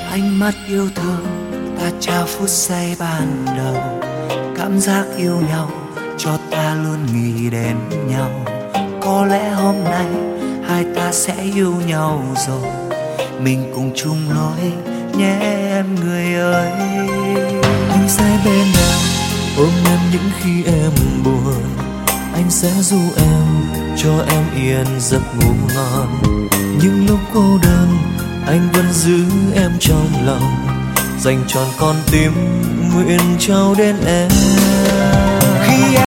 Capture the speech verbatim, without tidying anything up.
Ánh mắt yêu thương ta trao phút giây ban đầu, cảm giác yêu nhau cho ta luôn nghĩ đến nhau. Có lẽ hôm nay hai ta sẽ yêu nhau rồi, mình cùng chung lối nhé em người ơi. Anh sẽ bên em, ôm em những khi em buồn. Anh sẽ ru em, cho em yên giấc ngủ ngon. Những lúc cô đơn, anh vẫn giữ em trong lòng, dành trọn con tim nguyện trao đến em. Khi